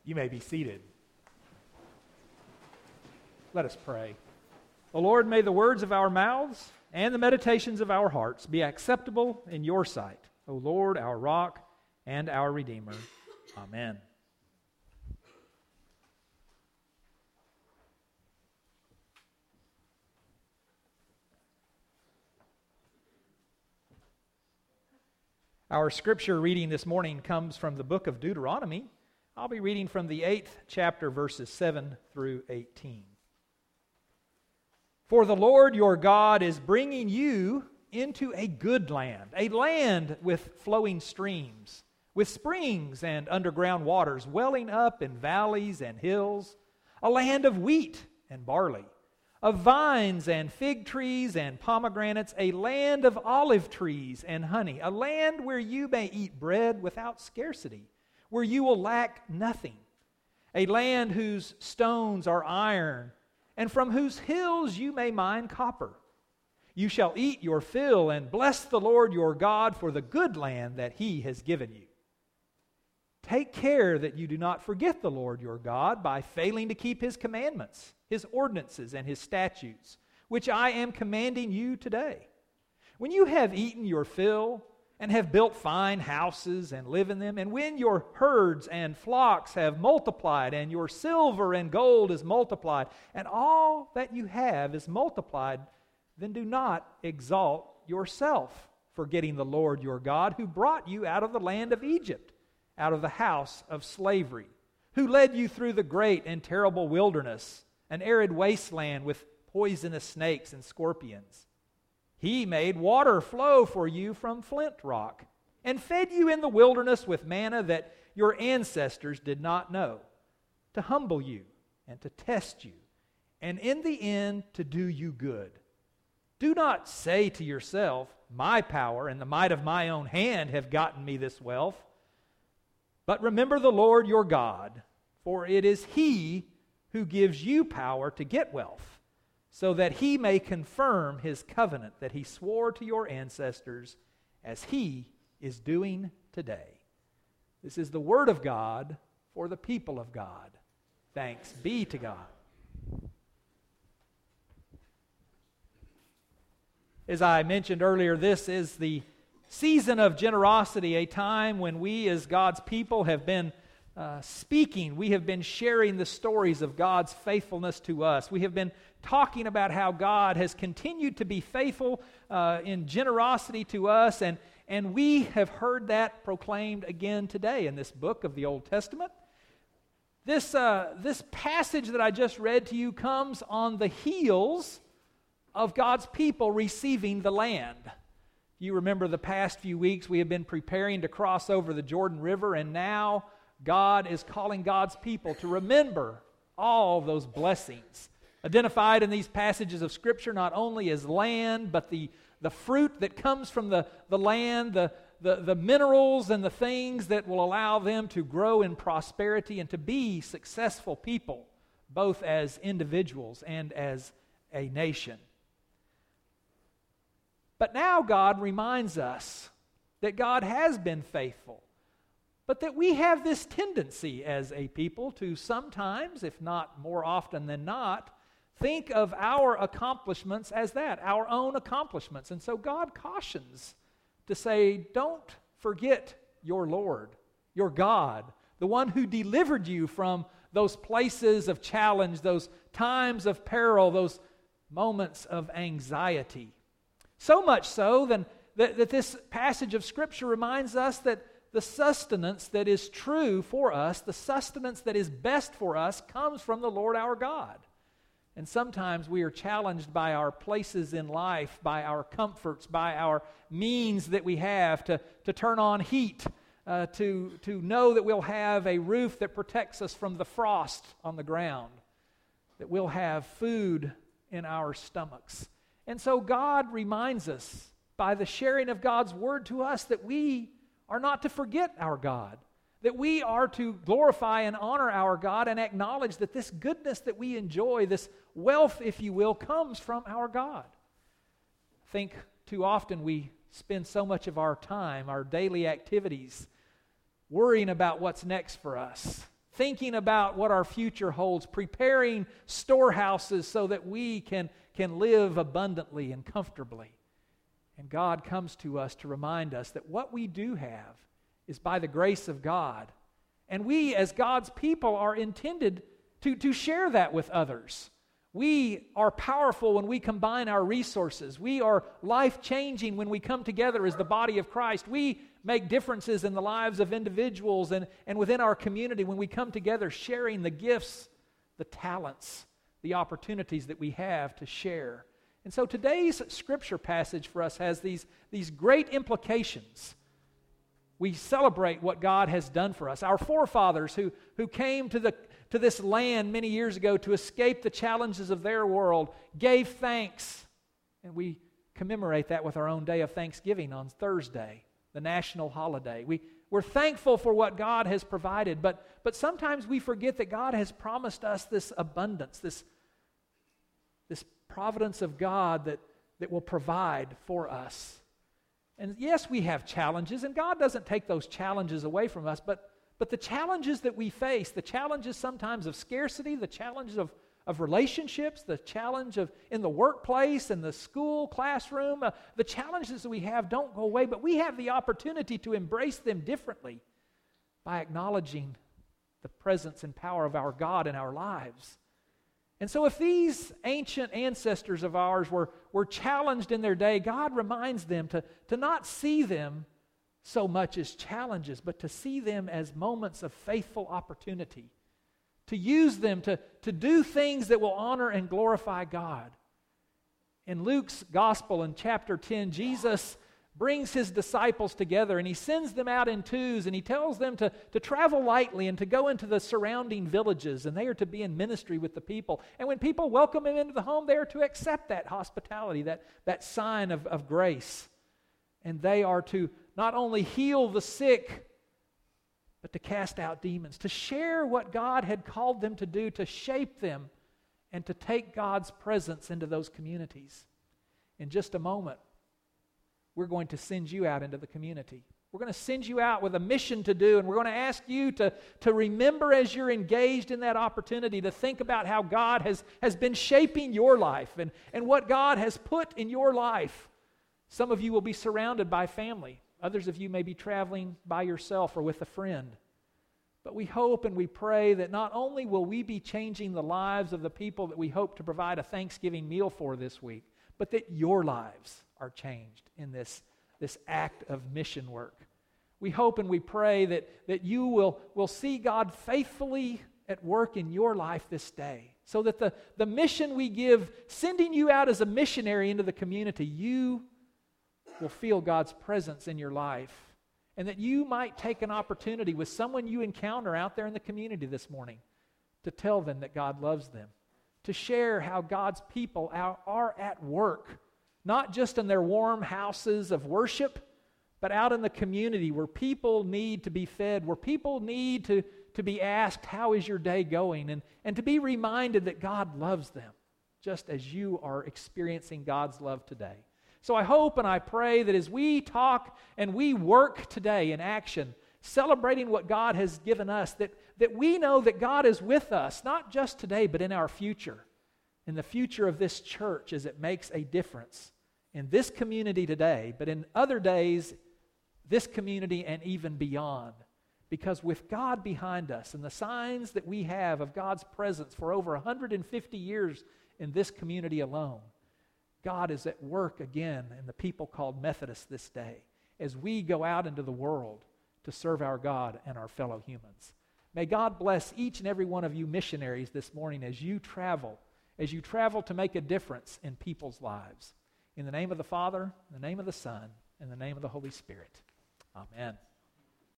You may be seated. Let us pray. O Lord, may the words of our mouths and the meditations of our hearts be acceptable in your sight, O Lord, our rock and our Redeemer. Amen. Our scripture reading this morning comes from the book of Deuteronomy. I'll be reading from the 8th chapter, verses 7 through 18. For the Lord your God is bringing you into a good land, a land with flowing streams, with springs and underground waters welling up in valleys and hills, a land of wheat and barley, of vines and fig trees and pomegranates, a land of olive trees and honey, a land where you may eat bread without scarcity, where you will lack nothing, a land whose stones are iron, and from whose hills you may mine copper. You shall eat your fill and bless the Lord your God for the good land that he has given you. Take care that you do not forget the Lord your God by failing to keep his commandments, his ordinances, and his statutes, which I am commanding you today. When you have eaten your fill and have built fine houses and live in them, and when your herds and flocks have multiplied, and your silver and gold is multiplied, and all that you have is multiplied, then do not exalt yourself, forgetting the Lord your God, who brought you out of the land of Egypt, out of the house of slavery, who led you through the great and terrible wilderness, an arid wasteland with poisonous snakes and scorpions. He made water flow for you from flint rock, and fed you in the wilderness with manna that your ancestors did not know, to humble you and to test you, and in the end to do you good. Do not say to yourself, my power and the might of my own hand have gotten me this wealth. But remember the Lord your God, for it is he who gives you power to get wealth, so that he may confirm his covenant that he swore to your ancestors, as he is doing today. This is the word of God for the people of God. Thanks be to God. As I mentioned earlier, this is the season of generosity, a time when we as God's people have been speaking. We have been sharing the stories of God's faithfulness to us. We have been talking about how God has continued to be faithful in generosity to us, and we have heard that proclaimed again today in this book of the Old Testament. This passage that I just read to you comes on the heels of God's people receiving the land. You remember the past few weeks we have been preparing to cross over the Jordan River, and now God is calling God's people to remember all those blessings identified in these passages of Scripture, not only as land, but the fruit that comes from the land, the minerals and the things that will allow them to grow in prosperity and to be successful people, both as individuals and as a nation. But now God reminds us that God has been faithful, but that we have this tendency as a people to sometimes, if not more often than not, think of our accomplishments as that, our own accomplishments. And so God cautions to say, don't forget your Lord, your God, the one who delivered you from those places of challenge, those times of peril, those moments of anxiety. So much so that this passage of Scripture reminds us that the sustenance that is true for us, the sustenance that is best for us, comes from the Lord our God. And sometimes we are challenged by our places in life, by our comforts, by our means that we have to turn on heat, to know that we'll have a roof that protects us from the frost on the ground, that we'll have food in our stomachs. And so God reminds us by the sharing of God's word to us that we are not to forget our God, that we are to glorify and honor our God and acknowledge that this goodness that we enjoy, this wealth, if you will, comes from our God. I think too often we spend so much of our time, our daily activities, worrying about what's next for us, thinking about what our future holds, preparing storehouses so that we can live abundantly and comfortably. And God comes to us to remind us that what we do have is by the grace of God. And we, as God's people, are intended to share that with others. We are powerful when we combine our resources. We are life-changing when we come together as the body of Christ. We make differences in the lives of individuals and within our community when we come together sharing the gifts, the talents, the opportunities that we have to share. And so today's scripture passage for us has these great implications. We celebrate what God has done for us. Our forefathers who came to this land many years ago to escape the challenges of their world gave thanks. And we commemorate that with our own day of Thanksgiving on Thursday, the national holiday. We're thankful for what God has provided, but sometimes we forget that God has promised us this abundance, this providence of God that will provide for us. And yes, we have challenges, and God doesn't take those challenges away from us, but the challenges that we face, the challenges sometimes of scarcity, the challenges of relationships, the challenge of in the workplace, in the school, classroom, the challenges that we have don't go away, but we have the opportunity to embrace them differently by acknowledging the presence and power of our God in our lives. And so if these ancient ancestors of ours were challenged in their day, God reminds them to not see them so much as challenges, but to see them as moments of faithful opportunity, to use them to do things that will honor and glorify God. In Luke's Gospel in chapter 10, Jesus brings his disciples together and he sends them out in twos and he tells them to travel lightly and to go into the surrounding villages, and they are to be in ministry with the people. And when people welcome them into the home, they are to accept that hospitality, that sign of grace. And they are to not only heal the sick, but to cast out demons, to share what God had called them to do, to shape them, and to take God's presence into those communities. In just a moment, we're going to send you out into the community. We're going to send you out with a mission to do, and we're going to ask you to remember as you're engaged in that opportunity to think about how God has been shaping your life and what God has put in your life. Some of you will be surrounded by family. Others of you may be traveling by yourself or with a friend. But we hope and we pray that not only will we be changing the lives of the people that we hope to provide a Thanksgiving meal for this week, but that your lives are changed in this act of mission work. We hope and we pray that you will see God faithfully at work in your life this day, so that the mission we give, sending you out as a missionary into the community, you will feel God's presence in your life, and that you might take an opportunity with someone you encounter out there in the community this morning to tell them that God loves them, to share how God's people are at work, not just in their warm houses of worship, but out in the community where people need to be fed, where people need to be asked, how is your day going? And to be reminded that God loves them, just as you are experiencing God's love today. So I hope and I pray that as we talk and we work today in action, celebrating what God has given us, that we know that God is with us, not just today, but in our future, in the future of this church as it makes a difference in this community today, but in other days, this community and even beyond. Because with God behind us and the signs that we have of God's presence for over 150 years in this community alone, God is at work again in the people called Methodists this day as we go out into the world to serve our God and our fellow humans. May God bless each and every one of you missionaries this morning as you travel to make a difference in people's lives. In the name of the Father, in the name of the Son, in the name of the Holy Spirit. Amen.